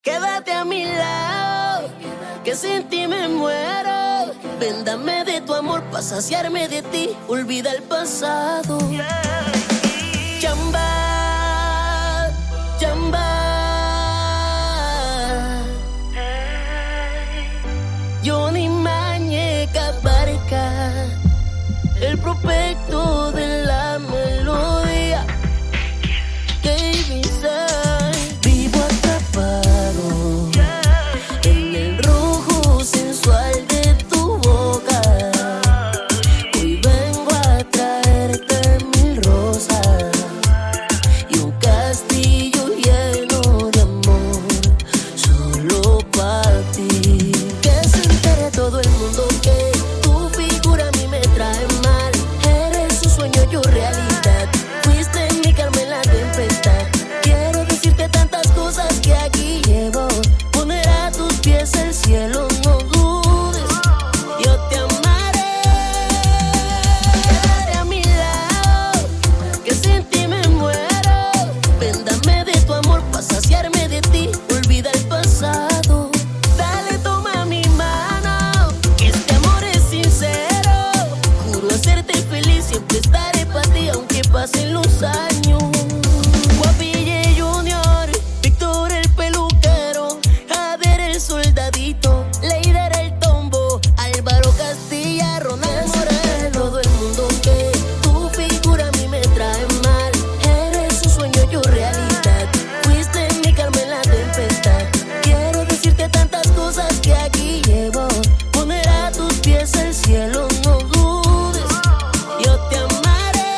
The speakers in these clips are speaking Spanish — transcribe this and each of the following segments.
Quédate a mi lado, que sin ti me muero. Ven, dame de tu amor pa' saciarme de ti. Olvida el pasado. Chamba, chamba. Johnny Mañeca Barca, el prospecto de la melodía. Kevin Sainz, vivo atrapado en el rojo sensual de tu boca. Hoy vengo a traerte 1000 rosas y un castillo lleno de amor solo para ti. Que se entere todo el mundo que tu figura a mí me trae mal. Eres un sueño, yo realidad. Fuiste mi calma en la tempestad. Quiero decirte tantas cosas que aquí llevo. Poner a tus pies el cielo, no dudes. Yo te amaré. Quédate a mi lado, que sin ti me muero. Ven, dame de tu amor pa' saciarme de ti. Olvida el pasado. Dale, toma mi mano, que este amor es sincero. Juro hacerte feliz, siempre estaré pa' ti, aunque pasen los años. Guapille Junior, Víctor el peluquero, Jader el soldadito, Leider el tombo, Álvaro Castilla, Ronald Morel. Todo el mundo que tu figura a mí me trae mal. Eres un sueño, yo realidad. Fuiste mi calma en la tempestad. Quiero decirte tantas cosas que aquí llevo. Poner a tus pies el cielo, no dudes. Yo te amaré.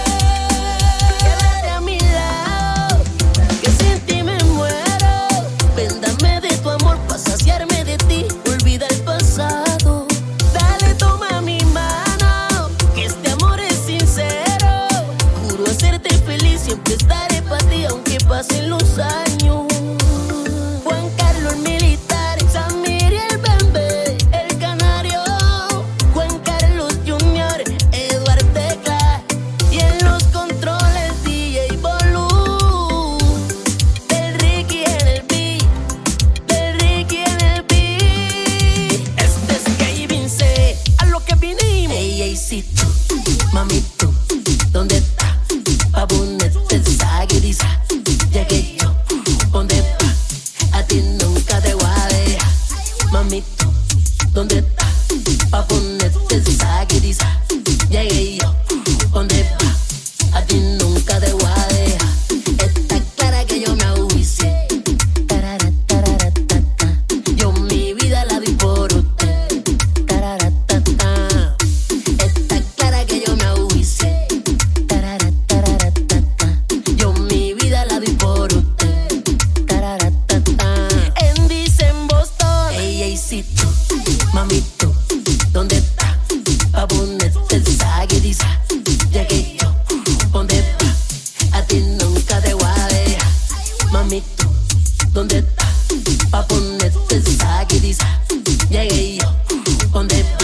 Quédate a mi lado, que sin ti me muero. Ven, dame de tu amor pa' saciarme de ti. Olvida el pasado. Dale, toma mi mano, que este amor es sincero. Juro hacerte feliz, siempre estaré pa' ti, aunque pasen los años. Juan Carlos el militar, Samir y el bebé, el canario. Juan Carlos Junior, Eduard Tecla. Y en los controles DJ Bolu. Del Ricky en el beat, del Ricky en el beat. Este es Kevin C, a lo que vinimos. Ey, ey, sí, tú, mami, tú, ¿dónde estás? Pa' ponerte esa guiriza. Llegué yo, ¿dónde va? A ti nunca te voy a dejar. Mami, tú, ¿dónde estás? Pa' ponerte esa guiriza. Llegué yo, ¿dónde va? A ti nunca te voy a dejar. Está clara que yo me auspicié. Tararatararatata. Yo mi vida la di por usted. Tararatata. Está clara que yo me auspicié. Tararatararatata. Yo mi vida la di por usted. Tararatata. En Dicen Boston. Ey, ey, sí, tú, mami, tú, ¿dónde estás? Pa' ponerte esa guiriza. Llegué yo, ¿dónde va? A ti nunca te voy a dejar. Mami, tú, ¿dónde estás? Pa' ponerte esa guiriza. Llegué yo, ¿dónde va?